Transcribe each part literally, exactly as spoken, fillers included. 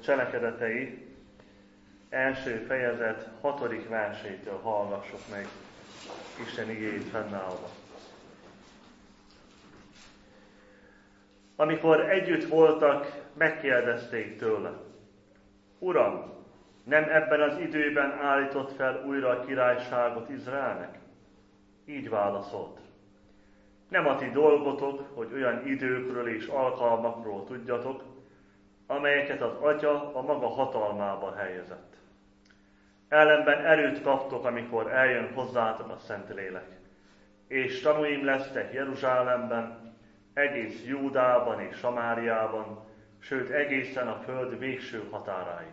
cselekedetei első fejezet hatodik versétől hallgassuk meg Isten igéjét fennállva. Amikor együtt voltak, megkérdezték tőle: Uram, nem ebben az időben állított fel újra a királyságot Izraelnek? Így válaszolt: Nem a ti dolgotok, hogy olyan időkről és alkalmakról tudjatok, amelyeket az Atya a maga hatalmába helyezett. Ellenben erőt kaptok, amikor eljön hozzátok a Szentlélek, és tanúim lesztek Jeruzsálemben, egész Júdában és Samáriában, sőt egészen a föld végső határáig.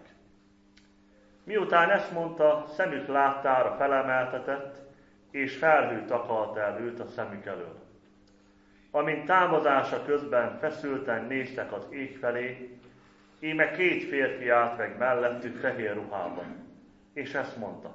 Miután ezt mondta, szemük láttára felemeltetett, és felhő takart el őt a szemük elől. Amint támadása közben feszülten néztek az ég felé, íme két férfi állt meg mellettük fehér ruhában, és ezt mondta: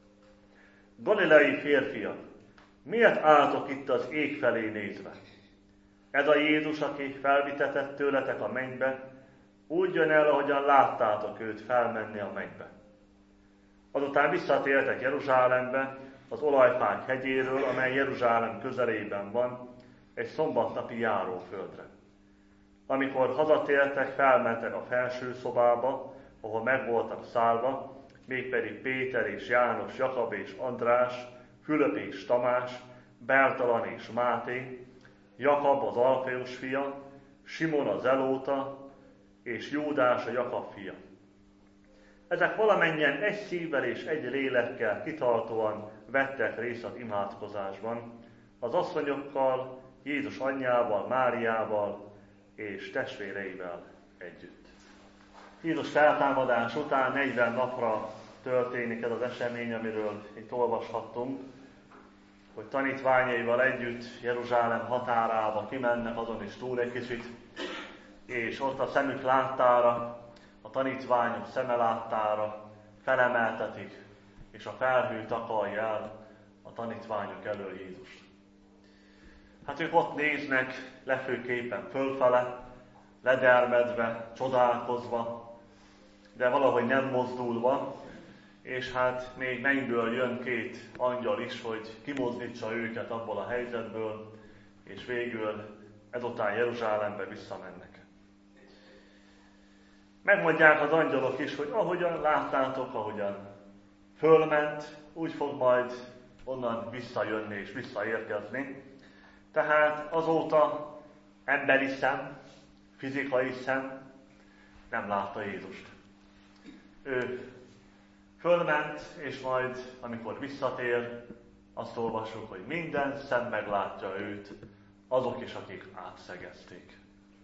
Galileai férfiak, miért álltok itt az ég felé nézve? Ez a Jézus, aki felvitetett tőletek a mennybe, úgy jön el, ahogyan láttátok őt felmenni a mennybe. Azután visszatértek Jeruzsálembe, az Olajfák hegyéről, amely Jeruzsálem közelében van, egy szombatnapi járóföldre. Amikor hazatértek, felmentek a felső szobába, ahol meg voltak szállva, mégpedig Péter és János, Jakab és András, Fülöp és Tamás, Bertalan és Máté, Jakab az Alfeus fia, Simon az Zelóta, és Júdás a Jakab fia. Ezek valamennyien egy szívvel és egy lélekkel kitartóan vettek részt az imádkozásban, az asszonyokkal, Jézus anyjával, Máriával és testvéreivel együtt. Jézus feltámadás után negyven napra történik ez az esemény, amiről itt olvashattunk, hogy tanítványaival együtt Jeruzsálem határába kimennek, azon is túl egy kicsit, és ott a szemük láttára, a tanítványok szeme láttára felemeltetik, és a felhő takarja el a tanítványok elől Jézust. Hát ők ott néznek, lefőképpen fölfele, ledermedve, csodálkozva, de valahogy nem mozdulva, és hát még mennyből jön két angyal is, hogy kimozdítsa őket abból a helyzetből, és végül ezután Jeruzsálembe visszamennek. Megmondják az angyalok is, hogy ahogyan láttátok, ahogyan fölment, úgy fog majd onnan visszajönni és visszaérkezni. Tehát azóta emberi szem, fizikai szem nem látta Jézust. Ő fölment, és majd, amikor visszatér, azt olvassuk, hogy minden szem meglátja őt, azok is, akik átszegezték.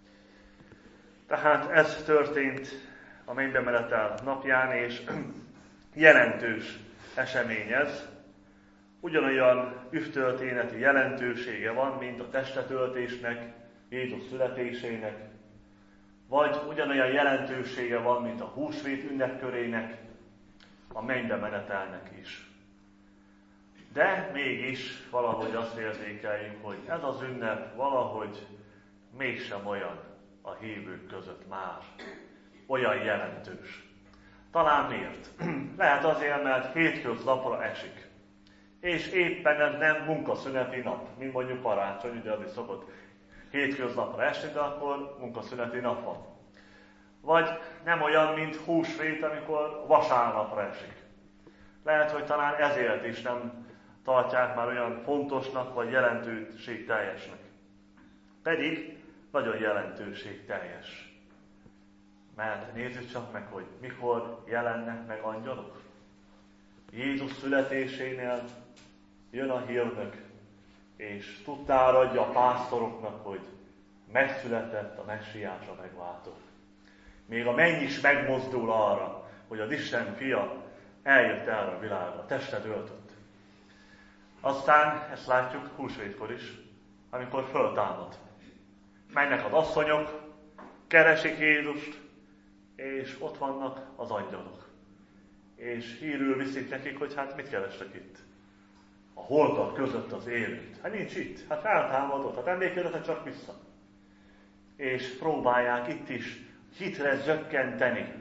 Tehát ez történt a mennybe menetel napján, és jelentős esemény ez. Ugyanolyan üvtörténeti jelentősége van, mint a testetöltésnek, Jézus születésének, vagy ugyanolyan jelentősége van, mint a húsvét ünnepkörének, a mennybe menetelnek is. De mégis valahogy azt érzékeljük, hogy ez az ünnep valahogy mégsem olyan a hívők között már. Olyan jelentős. Talán miért? Lehet azért, mert hétköznapra esik. És éppen ez nem munkaszüneti nap, mint mondjuk karácsony, ugye az is szokott hétköznapra esni, de akkor munkaszüneti nap van. Vagy nem olyan, mint húsvét, amikor vasárnapra esik. Lehet, hogy talán ezért is nem tartják már olyan fontosnak, vagy jelentőségteljesnek. Pedig nagyon jelentőségteljes. Mert nézzük csak meg, hogy mikor jelennek meg angyalok. Jézus születésénél jön a hírnök, és tudtára adja a pásztoroknak, hogy megszületett a messiás, a megváltó. Még a menny is megmozdul arra, hogy az Isten fia eljött erre a világra, testet öltött. Aztán ezt látjuk húsvétkor is, amikor föltámad. Mennek az asszonyok, keresik Jézust, és ott vannak az angyalok. És hírül viszik nekik, hogy hát mit kerestek itt? A holtak között az élőt. Hát nincs itt, hát feltámadott, hát emlékezzetek csak vissza. És próbálják itt is hitre zökkenteni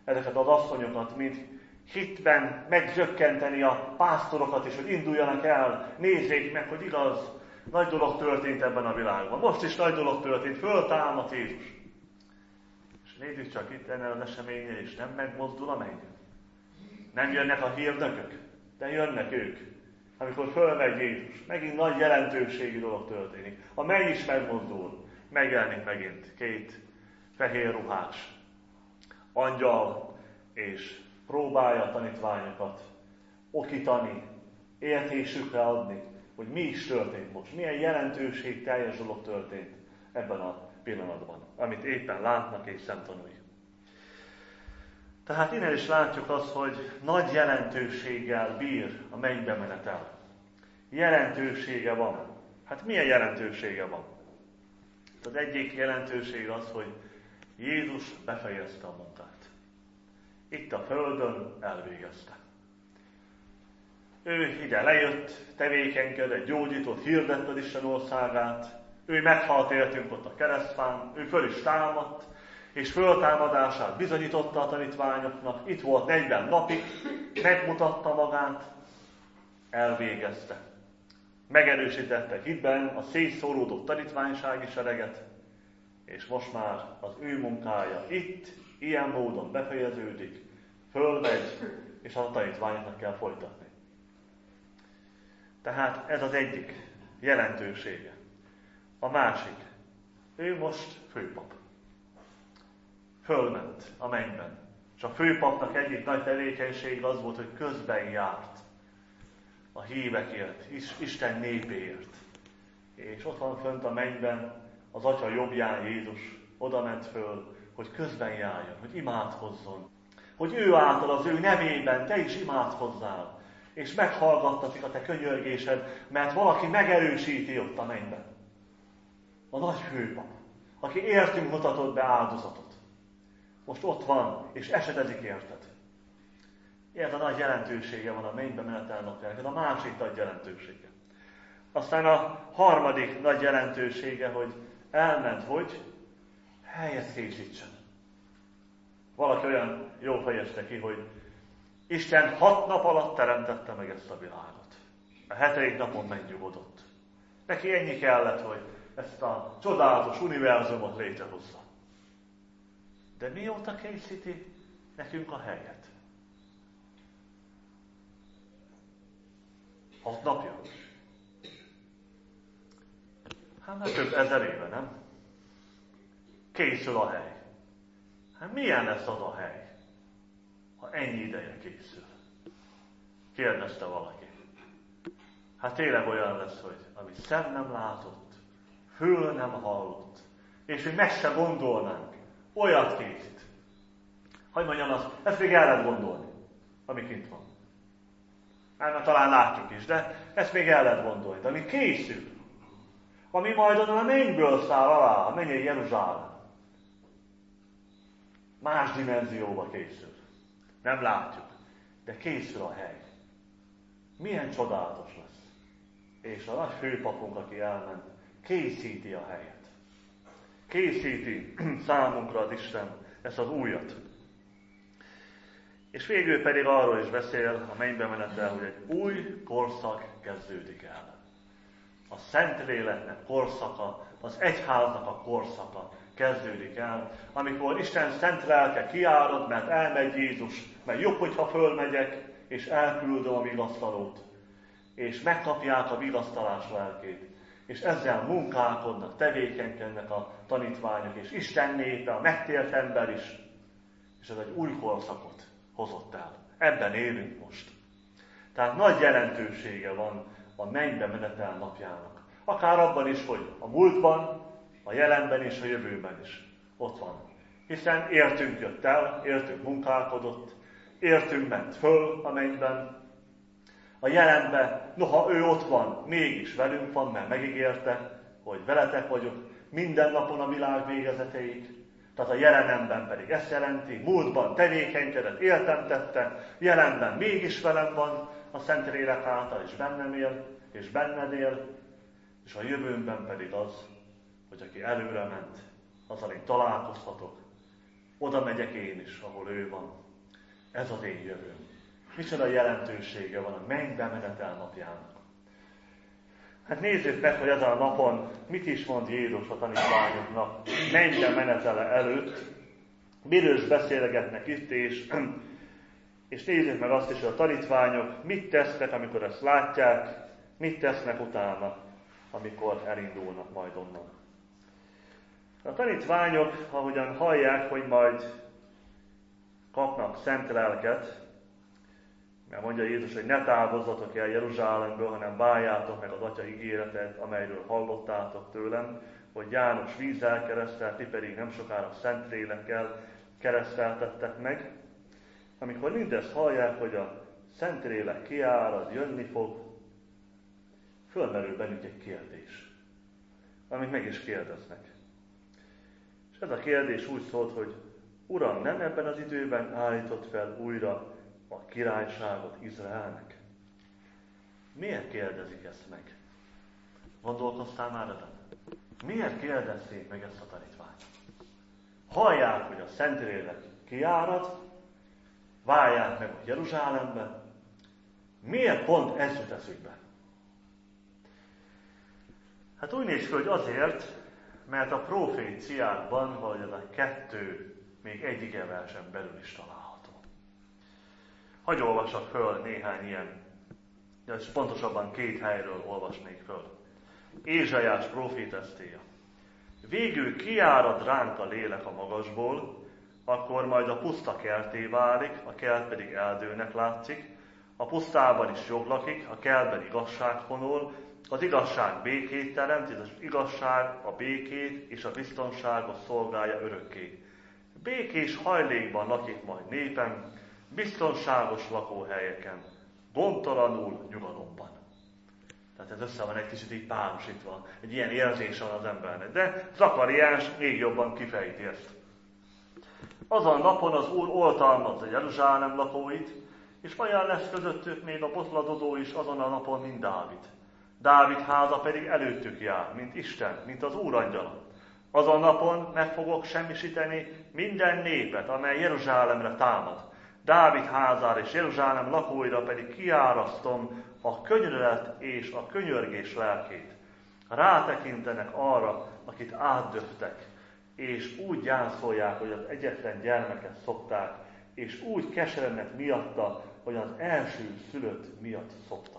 ezeket az asszonyokat, mint hitben megzökkenteni a pásztorokat is, hogy induljanak el, nézzék meg, hogy igaz, nagy dolog történt ebben a világban. Most is nagy dolog történt, föltámadt Jézus. És nézzük csak itt ennél az eseménynél, és nem megmozdul a menny. Nem jönnek a hírnökök, de jönnek ők. Amikor fölmegy Jézus, megint nagy jelentőségi dolog történik. A menny is megmozdul, megjelenik megint két fehér ruhás angyal, és próbálja a tanítványokat okítani, értésükre adni, hogy mi is történt most, milyen jelentőség teljes dolog történt ebben a pillanatban, amit éppen látnak és szemtanúi. Tehát innen is látjuk azt, hogy nagy jelentőséggel bír a mennybe menetel. Jelentősége van. Hát milyen jelentősége van? Az egyik jelentőség az, hogy Jézus befejezte a munkát. Itt a földön elvégezte. Ő ide lejött, tevékenykedett, gyógyított, hirdette az Isten országát. Ő meghalt értünk ott a keresztfán, ő föl is támadt, és föltámadását bizonyította a tanítványoknak. Itt volt negyven napig, megmutatta magát, elvégezte. Megerősítette hitben a szétszóródott tanítványsági sereget, és most már az ő munkája itt, ilyen módon befejeződik, fölmegy, és a tanítványoknak kell folytatni. Tehát ez az egyik jelentősége. A másik, ő most főpap. Fölment a mennyben. És a főpapnak egyik nagy tevékenysége az volt, hogy közben járt a hívekért, Isten népéért. És ott van fönt a mennyben az Atya jobbján Jézus, oda ment föl, hogy közben járjon, hogy imádkozzon. Hogy ő által, az ő nevében te is imádkozzál, és meghallgattatik a te könyörgésed, mert valaki megerősíti ott a mennyben. A nagy főpap, aki értünk mutatott be áldozatot. Most ott van, és esetezik érted. Ilyen a nagy jelentősége van a mennybe menetel napjának, ez a másik nagy jelentősége. Aztán a harmadik nagy jelentősége, hogy elment, hogy helyet készítsen. Valaki olyan jól fejezte ki, hogy Isten hat nap alatt teremtette meg ezt a világot. A hetedik napon megnyugodott. Neki ennyi kellett, hogy ezt a csodálatos univerzumot létrehozza. De mióta készíti nekünk a helyet? Hat napja? Hát már több ezer éve, nem? Készül a hely. Hát milyen lesz az a hely, ha ennyi ideje készül? Kérdezte valaki. Hát tényleg olyan lesz, hogy ami szem nem látott, fül nem hallott, és hogy meg se gondolnánk, olyat készít. Hogy mondjam azt, ezt még el lehet gondolni, ami kint van. Hát már talán látjuk is, de ezt még el lehet gondolni. De ami készül, ami majd onnan a mennyből száll alá, a mennyei Jeruzsálem. Más dimenzióba készül. Nem látjuk, de készül a hely. Milyen csodálatos lesz. És a nagy főpapunk, aki elment, készíti a helyet. Készíti számunkra az Isten ezt az újat. És végül pedig arról is beszél a mennybe menetel, hogy egy új korszak kezdődik el. A Szentléleknek korszaka, az egyháznak a korszaka kezdődik el, amikor Isten szent lelke kiárad, mert elmegy Jézus, mert jobb, hogyha fölmegyek, és elküldöm a vigasztalót, és megkapják a vigasztalás lelkét, és ezzel munkálkodnak, tevékenykednek a tanítványok, és Isten népe, a megtért ember is, és ez egy új korszakot hozott el. Ebben élünk most. Tehát nagy jelentősége van a mennybe menetel napjának. Akár abban is, hogy a múltban, a jelenben és a jövőben is ott van. Hiszen értünk jött el, értünk munkálkodott, értünk ment föl a mennyben. A jelenben, noha ő ott van, mégis velünk van, mert megígérte, hogy veletek vagyok minden napon a világ végezetéig. Tehát a jelenemben pedig ezt jelenti, múltban tevékenykedett, éltem tette, jelenben mégis velem van, a Szentlélek által is bennem él, és benned él, és a jövőmben pedig az, hogy aki előre ment, azzal én találkozhatok, Oda megyek én is, ahol ő van. Ez az én jövőm. Micsoda jelentősége van a mennybe menetel napjának. Hát nézzük meg, hogy ezen a napon mit is mond Jézus a tanítványoknak mennybe menetele előtt, miről is beszélgetnek itt, és, és nézzük meg azt is, hogy a tanítványok mit tesznek, amikor ezt látják, mit tesznek utána, amikor elindulnak majd onnan. A tanítványok, ahogyan hallják, hogy majd kapnak szent lelket, mert mondja Jézus, hogy ne távozzatok el Jeruzsálemből, hanem várjátok meg az Atya ígéretet, amelyről hallottátok tőlem, hogy János vízzel keresztelt, ti pedig nem sokára Szentlélekkel kereszteltettek meg. Amikor mindezt hallják, hogy a Szentlélek kiárad, jönni fog, fölmerül bennük egy kérdés, amit meg is kérdeznek. És ez a kérdés úgy szólt, hogy Uram, nem ebben az időben állított fel újra a királyságot Izraelnek? Miért kérdezik ezt meg? Gondolkoztál már ezen? Miért kérdezték meg ezt a tanítványok? Hallják, hogy a Szentlélek kiárad, várják meg a Jeruzsálembe. Miért pont ez jut eszükbe? Hát úgy néz ki, hogy azért, mert a proféciákban valahogy ez a kettő még egy igeversen belül is található. Hagy olvassak föl néhány ilyen, és pontosabban két helyről olvasnék föl. Ézsaiás profétesztéje. Végül kiárad ránk a lélek a magasból, akkor majd a puszta kertté válik, a kert pedig erdőnek látszik, a pusztában is jog lakik, a kertben igazság honol, az igazság békét teremt, és az igazság a békét és a biztonságot szolgálja örökké. Békés hajlékban lakik majd népem, biztonságos lakóhelyeken, gondtalanul nyugalomban. Tehát ez össze van egy kicsit így párosítva, egy ilyen érzés van az embernek. De Zakariás még jobban kifejti ezt. Azon a napon az Úr oltalmazza Jeruzsálem lakóit, és olyan lesz közöttük még a botladozó is azon a napon, mint Dávid. Dávid háza pedig előttük jár, mint Isten, mint az Úr angyala. Azon napon meg fogok semmisíteni minden népet, amely Jeruzsálemre támad. Dávid házára és Jeruzsálem lakóira pedig kiárasztom a könyörület és a könyörgés lelkét. Rátekintenek arra, akit átdöftek, és úgy gyászolják, hogy az egyetlen gyermeket szopták, és úgy keserednek miatta, hogy az első szülött miatt szoptak.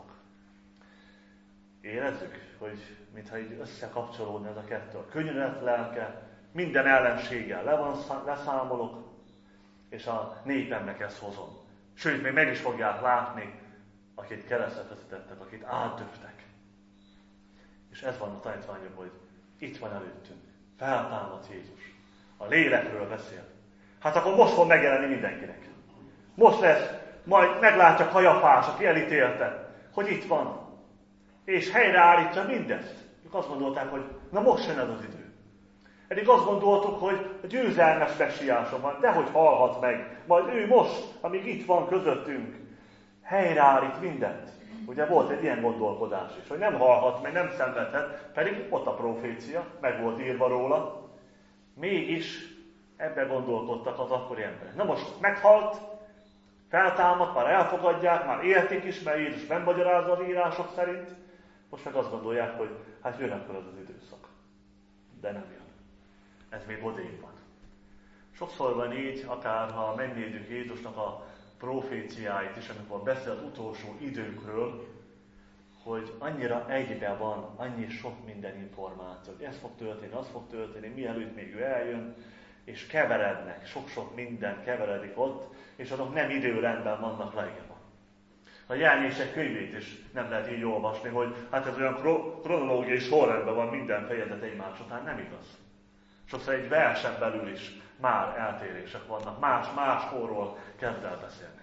Érezzük, hogy mintha így összekapcsolódna ez a kettő. A könyörület lelke, minden ellenséggel le van, leszámolok, és a népemnek ezt hozom. Sőt, még meg is fogják látni, akit keresztre vetítettek, akit átdöftek. És ez van a tanítványok, hogy itt van előttünk. Feltámadt Jézus. A lélekről beszél. Hát akkor most fog megjelenni mindenkinek. Most lesz, majd meglátja Kajafás, aki elítélte, hogy itt van. És helyreállítja mindezt. Ők azt gondolták, hogy na most jön ez az idő. Eddig azt gondoltuk, hogy a győzelmes messiása van, de hogy halhat meg. Majd ő most, amíg itt van közöttünk, helyreállít mindent. Ugye volt egy ilyen gondolkodás is, hogy nem halhat meg, nem szenvedhet, pedig ott a profécia, meg volt írva róla. Mégis ebbe gondolkodtak az akkori emberek. Na most meghalt, feltámadt, már elfogadják, már értik is, mert Jézus nem magyarázza az írások szerint. Most meg azt gondolják, hogy hát jön akkor az az időszak. De nem jön. Ez még odébb van. Sokszor van így, akár ha megnézzük Jézusnak a proféciáit is, amikor beszél az utolsó időkről, hogy annyira egybe van, annyi sok minden információ, hogy ez fog történni, az fog történni, mielőtt még ő eljön, és keverednek, sok-sok minden keveredik ott, és azok nem időrendben vannak leírva. A Jelenések könyvét is nem lehet így olvasni, hogy hát ez olyan kronológiai sorrendben van minden fejezet egymás után, nem igaz. Sokszor egy versen belül is már eltérések vannak, más-más korról kezd el beszélni.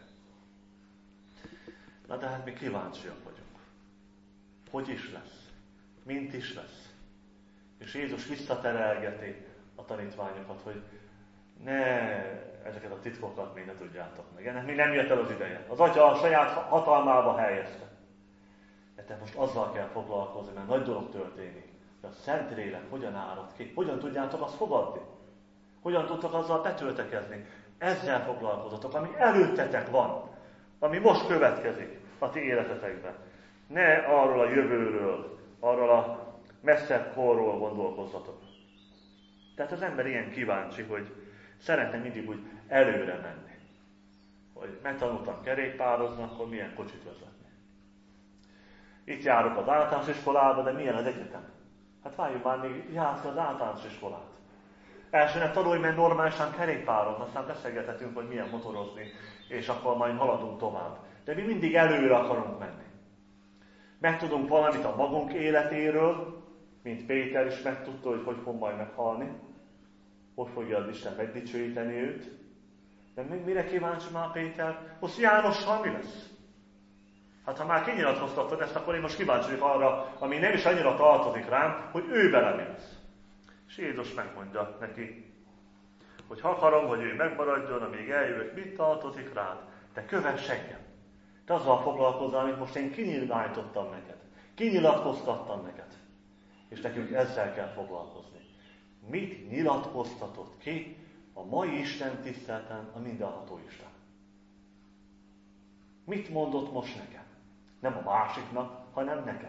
Na de hát mi kíváncsiak vagyunk. Hogy is lesz? Mint is lesz? És Jézus visszaterelgeti a tanítványokat, hogy ne ezeket a titkokat még ne tudjátok meg. Ennek még nem jött el az ideje. Az Atya a saját hatalmába helyezte. De te most azzal kell foglalkozni, mert nagy dolog történik. De a Szentlélek hogyan árad ki? Hogyan tudjátok azt fogadni? Hogyan tudtok azzal betöltekezni? Ezzel foglalkozatok, ami előttetek van, ami most következik a ti életetekben. Ne arról a jövőről, arról a messzebb korról gondolkozzatok. Tehát az ember ilyen kíváncsi, hogy szeretne mindig úgy előre menni. Hogy megtanultam kerékpározni, akkor milyen kocsit vezetni. Itt járok az általános iskolába, de milyen az egyetem? Hát várjuk már még járni az általános iskolát. Elsőnek tanulj meg normálisan kerékpározni, aztán beszélgethetünk, hogy milyen motorozni, és akkor majd haladunk tovább. De mi mindig előre akarunk menni. Megtudunk valamit a magunk életéről, mint Péter is megtudta, hogy hogy fog majd meghalni, hogy fogja az Isten megdicsőíteni őt. De még mire kíváncsi már Péter? Most Jánossal mi lesz? Hát ha már kinyilatkoztattad ezt, akkor én most kíváncsi vagyok arra, ami nem is annyira tartozik rám, hogy ő vele mi lesz. És Jézus megmondja neki, hogy ha akarom, hogy ő megmaradjon, amíg eljövök, mit tartozik rád? Te kövess engem. Te azzal foglalkozzál, amit most én kinyilvánítottam neked. Kinyilatkoztattam neked. És nekünk ezzel kell foglalkozni. Mit nyilatkoztatott ki a mai Isten tiszteleten a mindenható Isten? Mit mondott most nekem? Nem a másiknak, hanem nekem.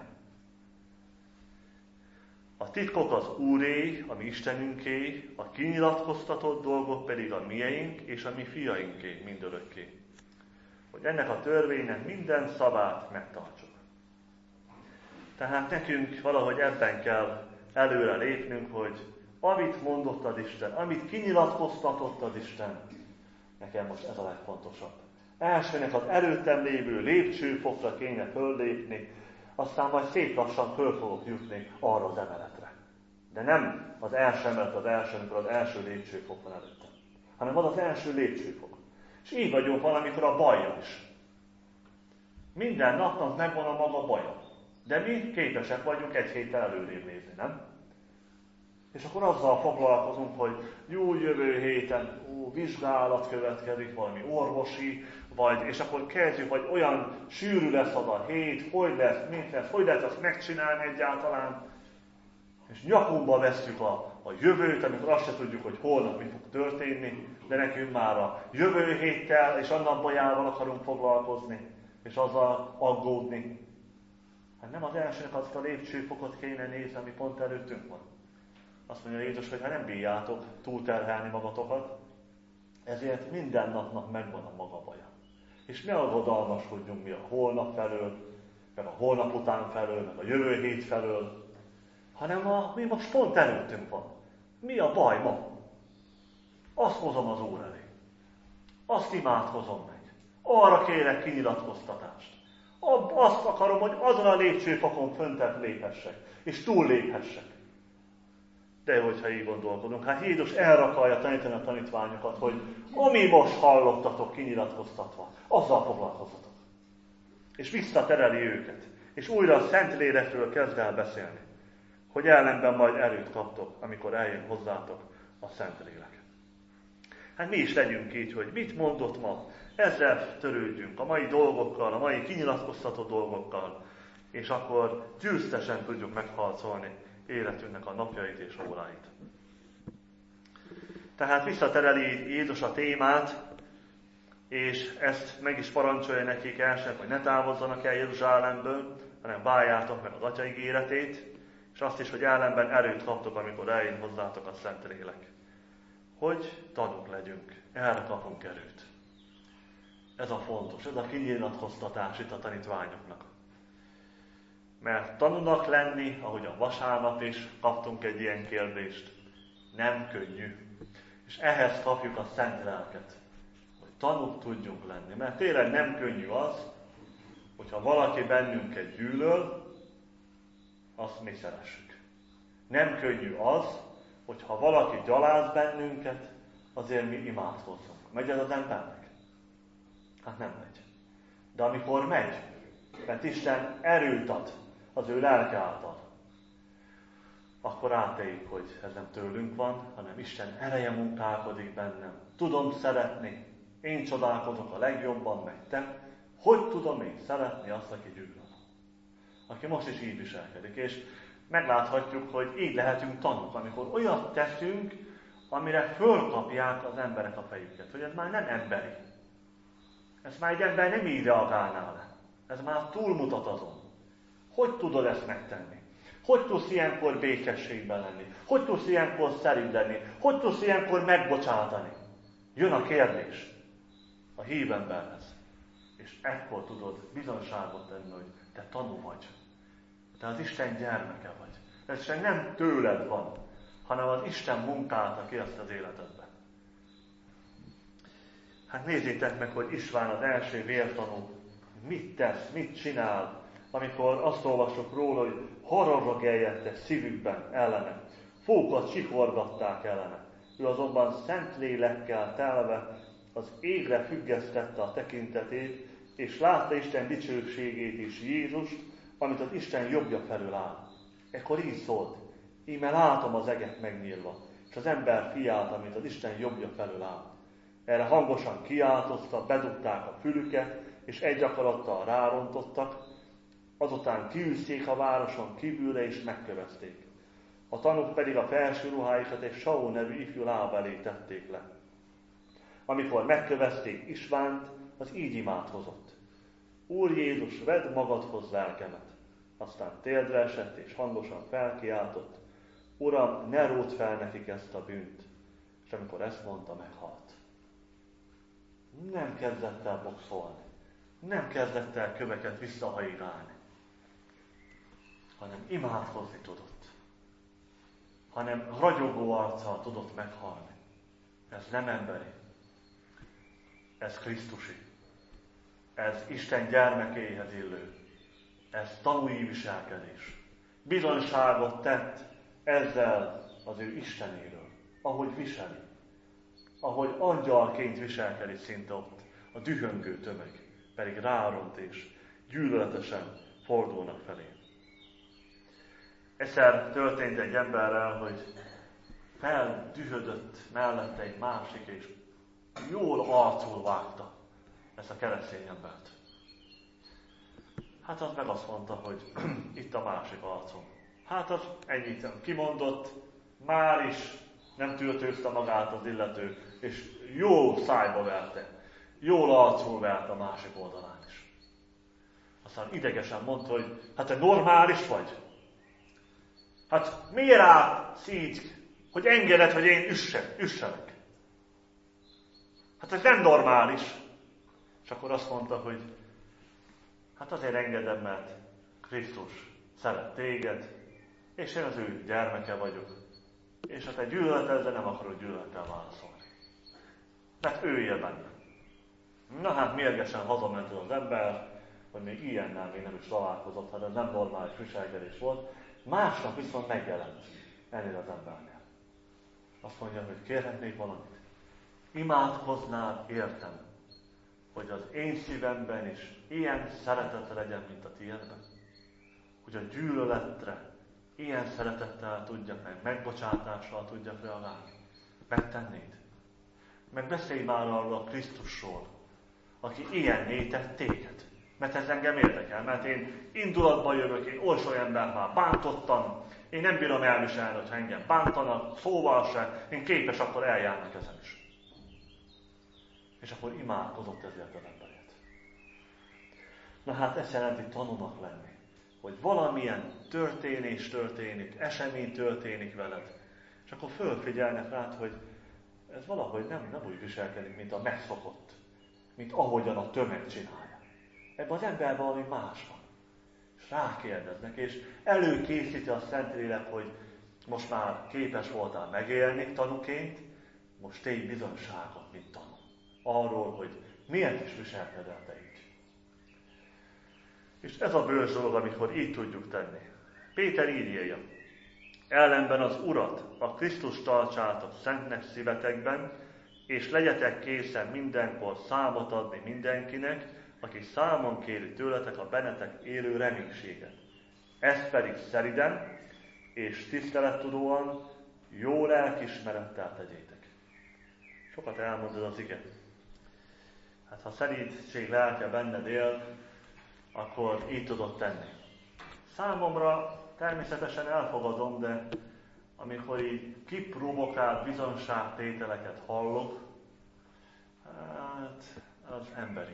A titkok az Úré, a mi Istenünké, a kinyilatkoztatott dolgok pedig a mieink és a mi fiainké mindörökké. Hogy ennek a törvénynek minden szavát megtartsuk. Tehát nekünk valahogy ebben kell előre lépnünk, hogy amit mondott az Isten, amit kinyilatkoztatott az Isten, nekem most ez a legfontosabb. Elsőnek az előttem lévő lépcsőfokra kéne föllépni, aztán majd szép lassan föl fogok jutni arra az emeletre. De nem az első emelet az első, amikor az első lépcsőfok van előttem, hanem az az első lépcsőfok. És így vagyunk valamikor a bajjal is. Minden napnak megvan a maga baja. De mi képesek vagyunk egy héttel előrébb nézni, nem? És akkor azzal foglalkozunk, hogy jó, jövő héten ó, vizsgálat következik, valami orvosi, vagy, és akkor kezdjük, hogy olyan sűrű lesz az a hét, hogy lesz, mint lesz, hogy lehet azt megcsinálni egyáltalán. És nyakunkba vesszük a, a jövőt, amikor azt se tudjuk, hogy holnap mi fog történni, de nekünk már a jövő héttel és annak bajával akarunk foglalkozni, és azzal aggódni. Hát nem az elsőnek azt a lépcsőfokot kéne nézni, ami pont előttünk van. Azt mondja Jézus, hogy ha nem bírjátok túlterhelni magatokat, ezért minden napnak megvan a maga baja. És ne aggodalmaskodjunk mi a holnap felől, meg a holnap után felől, meg a jövő hét felől, hanem a, mi most pont előttünk van. Mi a baj ma? Azt hozom az Úr elé. Azt imádkozom meg. Arra kérek kinyilatkoztatást. Azt akarom, hogy azon a lépcsőfokon föntebb léphessek, és túl léphessek. De hogyha így gondolkodunk, hát Jézus elrakalja tanítani a tanítványokat, hogy ami most hallottatok kinyilatkoztatva, azzal foglalkozzatok. És visszatereli őket. És újra a Szentlélekről kezd el beszélni. Hogy ellenben majd erőt kaptok, amikor eljön hozzátok a Szentlélek. Hát mi is legyünk így, hogy mit mondott ma, ezzel törődjünk, a mai dolgokkal, a mai kinyilatkoztatott dolgokkal, és akkor győztesen tudjuk megharcolni életünknek a napjait és óráit. Tehát visszatereli Jézus a témát, és ezt meg is parancsolja nekik elsőnek, hogy ne távozzanak el Jeruzsálemből, hanem várjátok meg az Atya ígéretét, és azt is, hogy ellenben erőt kaptok, amikor eljön hozzátok a Szentlélek. Hogy tanúk legyünk, erre kapunk erőt. Ez a fontos, ez a kinyilatkoztatás itt a tanítványoknak. Mert tanúnak lenni, ahogy a vasárnap is kaptunk egy ilyen kérdést, nem könnyű. És ehhez kapjuk a Szent Lelket, hogy tanúk tudjunk lenni. Mert tényleg nem könnyű az, hogyha valaki bennünket gyűlöl, azt mi szeressük. Nem könnyű az, hogyha valaki gyaláz bennünket, azért mi imádkozzunk. Megy ez az embernek? Hát nem megy. De amikor megy, mert Isten erőt ad az ő lelke által, akkor átéljük, hogy ez nem tőlünk van, hanem Isten ereje munkálkodik bennem. Tudom szeretni, én csodálkozok a legjobban, meg te. Hogy tudom én szeretni azt, aki gyűlöl? Aki most is így viselkedik. És megláthatjuk, hogy így lehetünk tanúk, amikor olyat teszünk, amire fölkapják az emberek a fejüket, hogy ez már nem emberi. Ez már egy ember nem így reagálná le. Ez már túlmutat azon. Hogy tudod ezt megtenni? Hogy tudsz ilyenkor békességben lenni? Hogy tudsz ilyenkor szerint lenni? Hogy tudsz ilyenkor megbocsátani? Jön a kérdés a hív emberhez. És ekkor tudod bizonyságot tenni, hogy te tanú vagy. Te az Isten gyermeke vagy. Ez sem nem tőled van, hanem az Isten munkálta ki ezt az életedbe. Hát nézzétek meg, hogy István az első vértanú mit tesz, mit csinál, amikor azt olvasok róla, hogy haragra gerjedtek szívükben ellene. Fókat csikorgatták ellene. Ő azonban szent lélekkel telve az égre függesztette a tekintetét, és látta Isten dicsőségét is, Jézust, amit az Isten jobbja felül áll. Ekkor így szólt: íme látom az eget megnyílva, és az ember fiát, amit az Isten jobbja felül áll. Erre hangosan kiáltozta, bedugták a fülüket, és egy akarattal rárontottak, azután kiűzték a városon kívülre, és megkövezték. A tanúk pedig a felső ruháikat egy Saul nevű ifjú láb elé tették le. Amikor megkövezték Istvánt, az így imádkozott: Úr Jézus, vedd magadhoz lelkemet. Aztán térdre esett, és hangosan felkiáltott: Uram, ne ródd fel nekik ezt a bűnt. És amikor ezt mondta, meghalt. Nem kezdett el boxolni, nem kezdett el köveket visszahajrálni, hanem imádkozni tudott, hanem ragyogó arccal tudott meghalni. Ez nem emberi, ez Krisztusi, ez Isten gyermekéhez illő, ez tanúi viselkedés. Bizonyságot tett ezzel az ő Istenéről, ahogy viseli, ahogy angyalként viselkedik szinte ott, a dühöngő tömeg pedig ráront és gyűlöletesen fordulnak felé. Egyszer történt egy emberrel, hogy feldühödött mellette egy másik, és jól arcul vágta ezt a keresztény embert. Hát az meg azt mondta, hogy itt a másik arcom. Hát az ennyit kimondott, már is nem tűrtőzte magát az illető, és jó szájba verte, jól arcul verte a másik oldalán is. Aztán idegesen mondta, hogy hát te normális vagy? Hát miért állsz így, hogy engeded, hogy én üssek, üsselek? Hát ez nem normális. És akkor azt mondta, hogy hát azért engedem, mert Krisztus szeret téged, és én az ő gyermeke vagyok. És ha te gyűlöleted, de nem akarod gyűlölettel válaszolni. Mert ő él benne. Na hát mérgesen hazament az ember, hogy még ilyennel még nem is találkozott, hát ez nem normális viselkedés volt. Másnap viszont megjelent ennél az embernél. Azt mondja, hogy kérhetnék valamit. Imádkoznál értem, hogy az én szívemben is ilyen szeretet legyen, mint a tiédben. Hogy a gyűlöletre ilyen szeretettel tudjak meg, megbocsátással tudjak reagálni. Megtennéd. Meg beszélj már arról a Krisztusról, aki ilyenné tett téged. Mert ez engem érdekel, mert én indulatban jövök, én oly embert már bántottam, én nem bírom elviselni, hogy engem bántanak, szóval se, én képes akkor eljárni ezen is. És akkor imádkozott ezért az emberért. Na hát ez jelenti tanúnak lenni, hogy valamilyen történés történik, esemény történik veled, és akkor fölfigyelnek rád, hogy ez valahogy nem, nem úgy viselkedik, mint a megszokott, mint ahogyan a tömeg csinálja. Ebben az ember valami más van. És rákérdeznek, és előkészíti a Szentlélek, hogy most már képes voltál megélni tanúként, most tégy bizonyságot, mint tanú. Arról, hogy miért is viselkedel te így. És ez a bölcs dolog, amikor így tudjuk tenni. Péter így írja: ellenben az Urat, a Krisztus tartsátok szentnek szívetekben, és legyetek készen mindenkor számot adni mindenkinek, aki számon kéri tőletek a bennetek élő reménységet. Ezt pedig szeriden és tisztelettudóan, jó lelkismerettel tegyétek. Sokat elmond ez az ige. Hát ha szerítség lelke benned él, akkor így tudod tenni. Számomra természetesen elfogadom, de amikor így kiprovokált bizonságtételeket hallok, hát az emberi.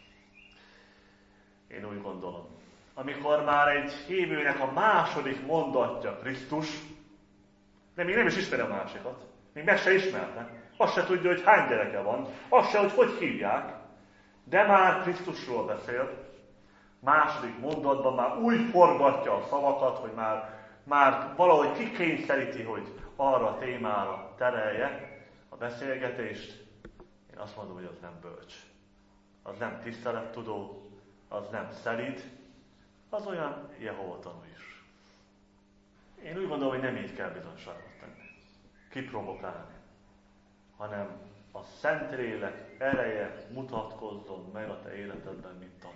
Én úgy gondolom. Amikor már egy hívőnek a második mondatja Krisztus, de még nem is ismeri a másikat, még meg se ismerte, azt se tudja, hogy hány gyereke van, azt se, hogy hogy hívják, de már Krisztusról beszél, második mondatban már úgy forgatja a szavakat, hogy már, már valahogy kikényszeríti, hogy arra a témára terelje a beszélgetést. Én azt mondom, hogy az nem bölcs. Az nem tisztelettudó, az nem szelíd, az olyan Jehova tanú is. Én úgy gondolom, hogy nem így kell bizonyságot tenni, kiprovokálni, hanem a Szentlélek ereje mutatkozzon meg a te életedben, mint tanú.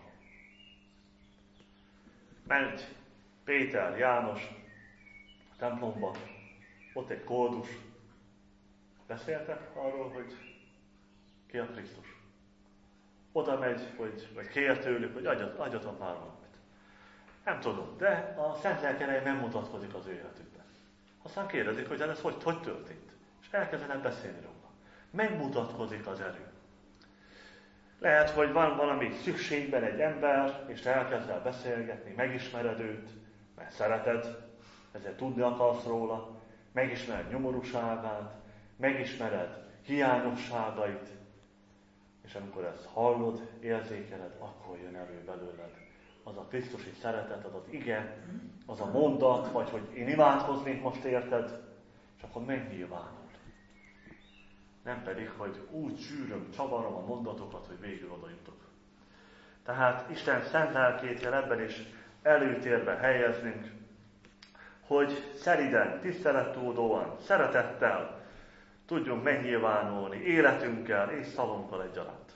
Ment Péter, János a templomba, ott egy koldus. Beszéltek arról, hogy ki a Krisztus. Oda megy, hogy, vagy kér tőlük, hogy adjat, adjatok már valamit. Nem tudom, de a Szent Lélek ereje nem mutatkozik az ő életükben. Aztán kérdezik, hogy ez hogy, hogy történt. És elkezdenek beszélni róla. Megmutatkozik az erő. Lehet, hogy van valami szükségben egy ember, és te elkezd el beszélgetni, megismered őt, mert szereted, ezért tudni akarsz róla, megismered nyomorúságát, megismered hiányosságait, és amikor ezt hallod, érzékeled, akkor jön elő belőled az a krisztusi szeretet, az az ige, az a mondat, vagy hogy én imádkoznék most érted, és akkor megnyilvánul. Nem pedig, hogy úgy sűröm, csavarom a mondatokat, hogy végül oda jutok. Tehát Isten szent lelkét kell ebben is előtérbe helyeznünk, hogy szeliden, tisztelettudóan, szeretettel tudjunk megnyilvánulni életünkkel és szavunkkal egyaránt.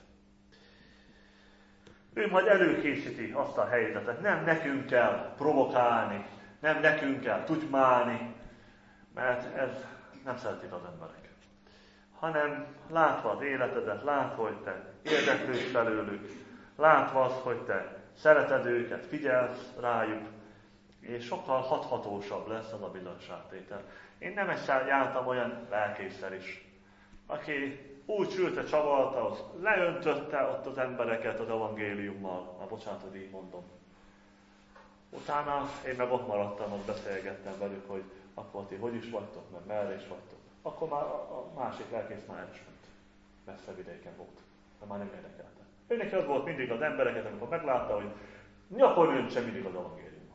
Ő majd előkészíti azt a helyzetet, nem nekünk kell provokálni, nem nekünk kell tudmálni, mert ez nem szeretik az emberek. Hanem látva az életedet, látva, hogy te érdeklődsz belőlük, látva azt, hogy te szereted őket, figyelsz rájuk, és sokkal hathatósabb lesz az a bizonyságtétel. Én nem egyszer jártam olyan lelkésszel is, aki úgy sűrte, csavarta, az leöntötte ott az embereket az evangéliummal, a bocsánat, hogy így mondom. Utána én meg ott maradtam, ott beszélgettem velük, hogy akkor ti hogy is vagytok, meg merre is vagytok. Akkor már a másik lelkész már el is ment. Messze vidéken volt, de már nem érdekelte. Őnek az volt mindig az embereket, amikor meglátta, hogy nyakon öntse mindig az evangéliummal.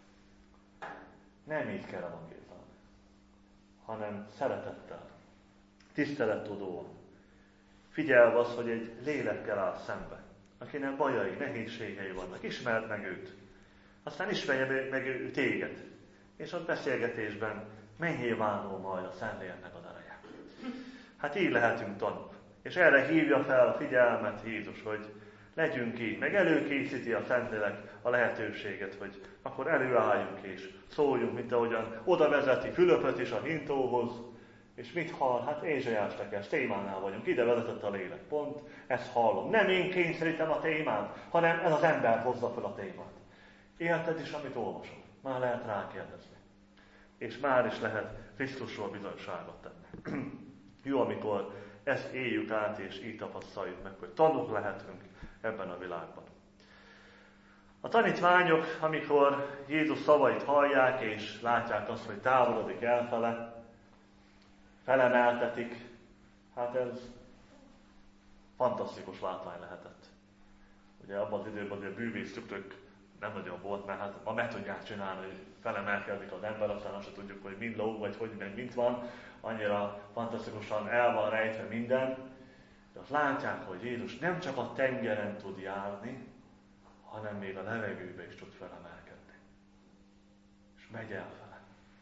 Nem így kell evangélizálni, hanem szeretettel, tisztelettudóan. Figyelve az, hogy egy lélekkel áll szembe, akinek bajai, nehézségei vannak, ismerd meg őt. Aztán ismerje meg ő téged. És ott beszélgetésben megnyilvánul majd a Szentléleknek az ereje. Hát így lehetünk tanúk. És erre hívja fel a figyelmet Jézus, hogy legyünk így, meg előkészíti a Szentlélek a lehetőséget, hogy akkor előálljunk és szóljunk, mint ahogyan oda vezeti Fülöpöt is a hintóhoz, és mit hall? Hát Ézsaiás tekes, témánál vagyunk, ide vezetett a lélek, pont ezt hallom. Nem én kényszerítem a témát, hanem ez az ember hozza fel a témát. Érted is, amit olvasol? Már lehet rákérdezni. És már is lehet Krisztusról bizonyságot tenni. Jó, amikor ezt éljük át, és így tapasztaljuk meg, hogy tanúk lehetünk ebben a világban. A tanítványok, amikor Jézus szavait hallják, és látják azt, hogy távolodik elfele, felemeltetik, hát ez fantasztikus látvány lehetett. Ugye abban az időben azért bűvésztükrök nem nagyon volt, mert hát ma meg tudják csinálni, hogy felemelkedik az ember, aztán azt se tudjuk, hogy mind lóg, vagy hogy meg mint van, annyira fantasztikusan el van rejtve minden. De azt látják, hogy Jézus nem csak a tengeren tud járni, hanem még a levegőbe is tud felemelkedni. És megy elfele.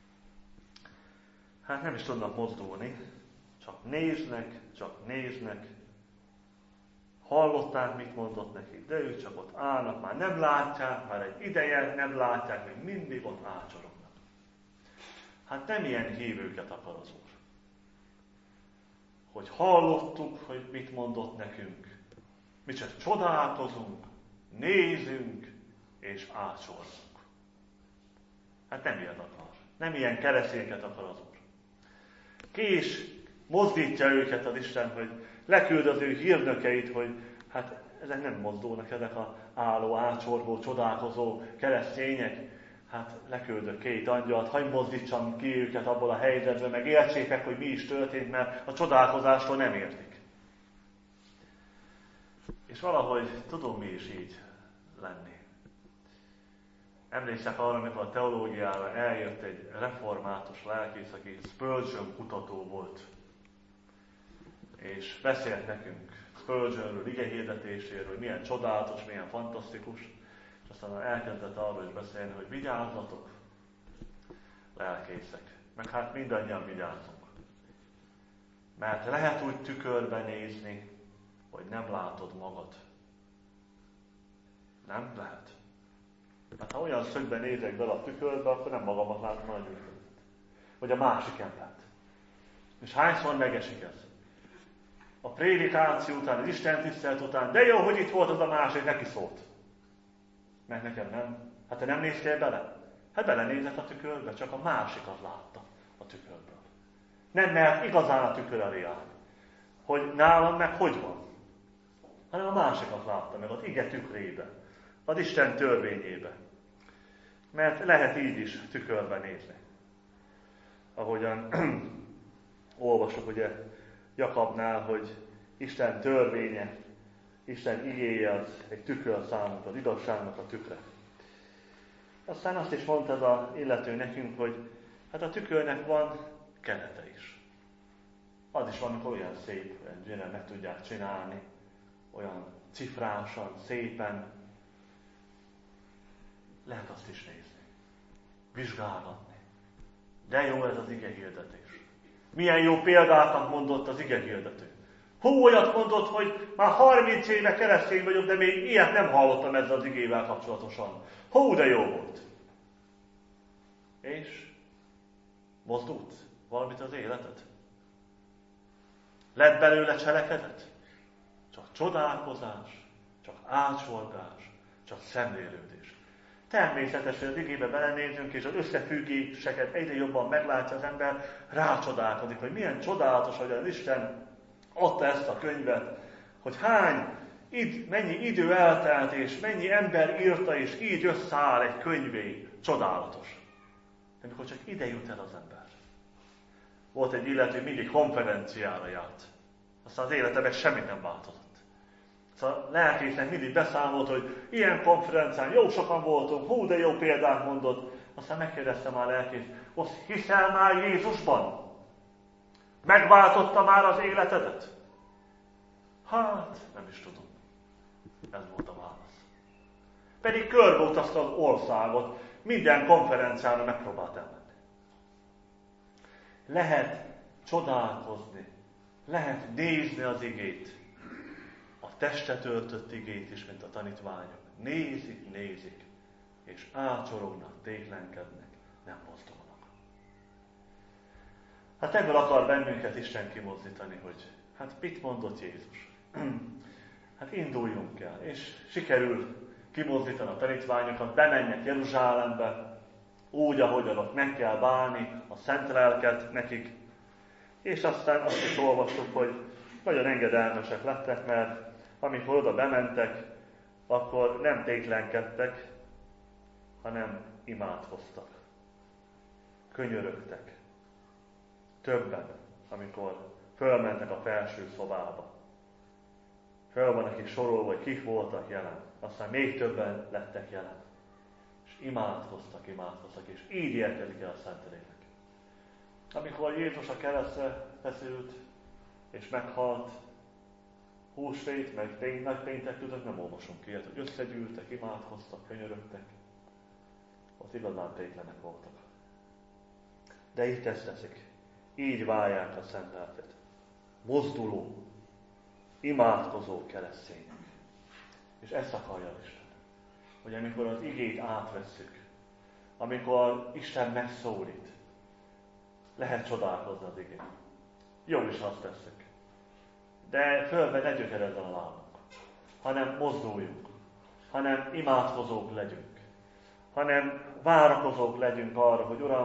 Hát nem is tudnak mozdulni, csak néznek, csak néznek. Hallották, mit mondott nekik, de ők csak ott állnak, már nem látják, már egy ideje nem látják, még mindig ott ácsorognak. Hát nem ilyen hívőket akar az Úr. Hogy hallottuk, hogy mit mondott nekünk. Mi csak csodálkozunk, nézünk és ácsorgunk. Hát nem ilyet akar. Nem ilyen keresztényeket akar az Úr. Ki is mozdítja őket az Isten, hogy leküld az ő hírnökeit, hogy hát ezek nem mozdulnak, ezek az álló, ácsorgó, csodálkozó keresztények. Hát leküldök két angyalt, hagy mozdítsam ki őket abból a helyzetből, meg értsék meg, hogy mi is történt, mert a csodálkozástól nem értik. És valahogy tudunk mi is így lenni. Emlékszek arra, amikor a teológiára eljött egy református lelkész, aki Spurgeon kutató volt. És beszélt nekünk Spurgeonről, igehirdetéséről, hogy milyen csodálatos, milyen fantasztikus. És aztán elkezdett arról is beszélni, hogy vigyázzatok, lelkészek. Meg hát mindannyian vigyázzunk. Mert lehet úgy tükörbe nézni, hogy nem látod magad. Nem lehet. Hát ha olyan szögben nézek bele a tükörbe, akkor nem magamat látom, hanem a gyűjtőt. Vagy a másik embert. És hányszor megesik ez? A prédikáció után, az Isten tisztelet után, de jó, hogy itt volt az a másik, neki szólt. Mert nekem nem. Hát te nem néztél bele? Hát belenézett a tükörbe, csak a másikat látta a tükörből. Nem mert igazán a tükör elé áll. Hogy nálam meg hogy van? Hanem a másikat látta meg, az ige tükrébe. Az Isten törvényébe. Mert lehet így is tükörbe nézni. Ahogyan olvasok ugye Jakabnál, hogy Isten törvénye, Isten igéje az egy tükör számunkra, az igazságnak a tükre. Aztán azt is mondta az a illető nekünk, hogy hát a tükörnek van kerete is. Az is van, amikor olyan szép, olyan gyönyörűen meg tudják csinálni, olyan cifrásan, szépen. Lehet azt is nézni, vizsgálgatni. De jó ez az igehirdetés. Milyen jó példákat mondott az igehirdető. Hú, olyat mondott, hogy már harminc éve keresztény vagyok, de még ilyet nem hallottam ezzel az igével kapcsolatosan. Hú, de jó volt. És mozdult valamit az életed? Lett belőle cselekedet? Csak csodálkozás, csak ácsorgás, csak szemlélődés. Természetesen az igébe belenézünk, és az összefüggéseket egyre jobban meglátja az ember, rácsodálkozik, hogy milyen csodálatos, hogy az Isten adta ezt a könyvet, hogy hány, id, mennyi idő eltelt, és mennyi ember írta, és így összeáll egy könyvé. Csodálatos. Amikor csak ide jut el az ember. Volt egy illető, mindig konferenciára járt. Aztán az életeben semmit nem változott. Szóval lelkésznek mindig beszámolt, hogy ilyen konferencián jó sokan voltunk, hú, de jó példát mondott. Aztán megkérdezte már lelkész, hogy hiszel már Jézusban? Megváltotta már az életedet? Hát, nem is tudom. Ez volt a válasz. Pedig körbeutazta az országot, minden konferenciára megpróbált elmenni. Lehet csodálkozni, lehet nézni az igét, a testet öltött igét is, mint a tanítványok. Nézik, nézik, és ácsorognak, tétlenkednek, nem mozdulnak. Hát ebből akar bennünket Isten kimozdítani, hogy hát mit mondott Jézus? Hát induljunk el, és sikerül kimozdítani a tanítványokat, bemennek Jeruzsálembe, úgy, ahogyan ott meg kell bánni a szent lelket nekik, és aztán azt is olvastuk, hogy nagyon engedelmesek lettek, mert amikor oda bementek, akkor nem tétlenkedtek, hanem imádkoztak, könyörögtek. Többen, amikor fölmentek a felső szobába. Föl vannak is sorolva, hogy kik voltak jelen. Aztán még többen lettek jelen. És imádkoztak, imádkoztak, és így érkezik el a Szentlélek. Amikor Jézus a keresztre feszült, és meghalt, húsvét, meg pént, nagy péntek között nem olvasunk ilyet, hogy összegyűltek, imádkoztak, könyörögtek. Ott igazán tétlenek voltak. De így ezt teszik. Így válják a szent lelket. Mozduló, imádkozó keresztények. És ezt akarja Isten. Hogy amikor az igét átvesszük, amikor Isten megszólít, lehet csodálkozni az igén. Jó is azt tesszük. De fölbe ne gyökerezzen a lábunk, hanem mozduljunk, hanem imádkozók legyünk, hanem várakozók legyünk arra, hogy Uram,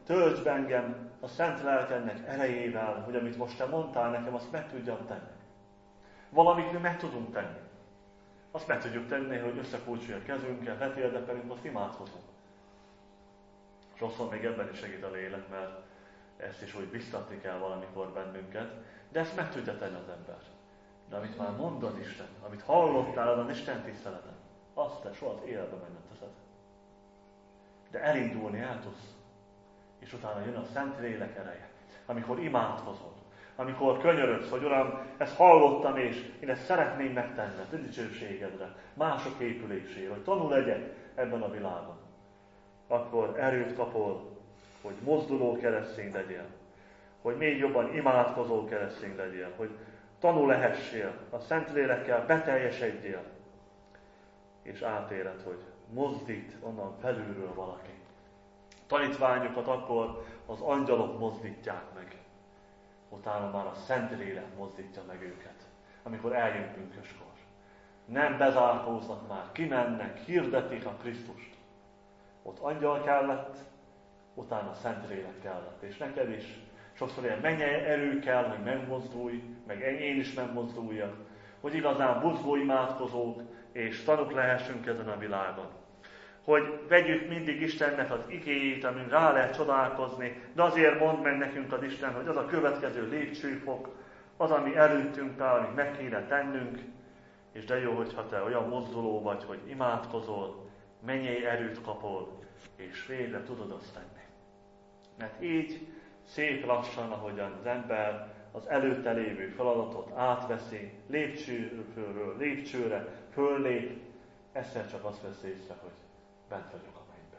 tölts be engem a szent lelkednek erejével, hogy amit most te mondtál nekem, azt meg tudjam tenni. Valamit mi meg tudunk tenni. Azt meg tudjuk tenni, hogy összekulcsoljuk a kezünket, letérdepelünk, azt imádkozunk. Sokszor még ebben is segít a lélek, mert ezt is úgy biztatni kell valamikor bennünket, de ezt meg tudja tenni az ember. De amit már mond az Isten, amit hallottál az Isten tiszteleten, azt te soha az életben meg nem teszed. De elindulni el tudsz. És utána jön a Szent Lélek ereje. Amikor imádkozol, amikor könyörögsz, hogy Uram, ezt hallottam, és én ezt szeretném megtenni a dicsőségedre, mások épülésére, hogy tanul legyek ebben a világon. Akkor erőt kapol, hogy mozduló keresztény legyél, hogy még jobban imádkozó keresztény legyél, hogy tanul lehessél, a Szentlélekkel beteljesedjél, és átéred, hogy mozdít onnan felülről valaki. Tanítványokat akkor az angyalok mozdítják meg, utána már a Szentlélek mozdítja meg őket, amikor eljön pünköskor. Nem bezárkóznak már, kimennek, hirdetik a Krisztust. Ott angyal kellett, utána Szentlélek kellett, és neked is sokszor ilyen mennyei erő kell, hogy megmozdulj, meg én is megmozduljak, hogy igazán buzgó imádkozók és tanúk lehessünk ezen a világon. Hogy vegyük mindig Istennek az igéjét, amin rá lehet csodálkozni, de azért mondd meg nekünk az Isten, hogy az a következő lépcsőfok, az, ami előttünk áll, amit meg kéne tennünk, és de jó, hogyha te olyan mozduló vagy, hogy imádkozol, mennyei erőt kapol, és végre tudod azt tenni. Mert így szép lassan, ahogyan az ember az előtte lévő feladatot átveszi, lépcsőről lépcsőre, föllép, egyszer csak azt veszi észre, hogy bent vagyok a mennybe.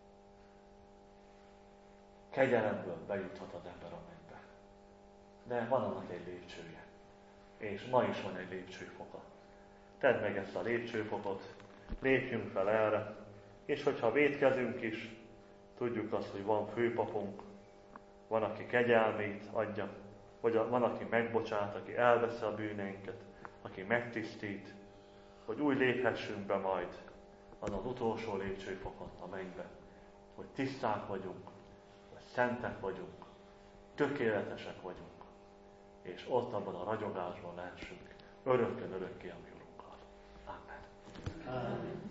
Kegyelemből bejuthat az ember a mennybe. De van annak egy lépcsője. És ma is van egy lépcsőfoka. Tedd meg ezt a lépcsőfokot, lépjünk fel erre, és hogyha vétkezünk is, tudjuk azt, hogy van főpapunk, van, aki kegyelmét adja, vagy van, aki megbocsát, aki elveszi a bűneinket, aki megtisztít, hogy úgy léphessünk be majd az az utolsó lépcsőfokon a mennybe, hogy tiszták vagyunk, hogy szentek vagyunk, tökéletesek vagyunk, és ott abban a ragyogásban lehessünk örökkön örökké a mi Urunkkal. Amen. Amen.